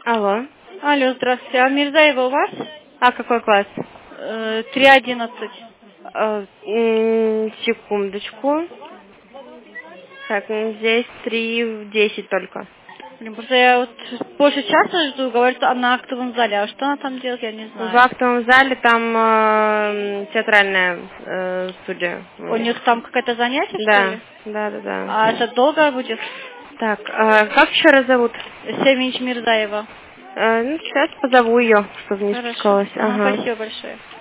Алло. Алло, здравствуйте. А Мирзаева у вас? А какой класс? 3:11. Секундочку. Так, здесь 3:10 только. Блин, просто я вот больше часа жду, говорят, она на актовом зале. А что она там делает, я не знаю. В актовом зале там театральная студия. У них там какое-то занятие, что Да, ли? да. А это долго будет? Так, как еще раз зовут? Семенич Мирзаева. Сейчас позову ее, чтобы не Хорошо. спускалась. Ага, Ага. спасибо большое.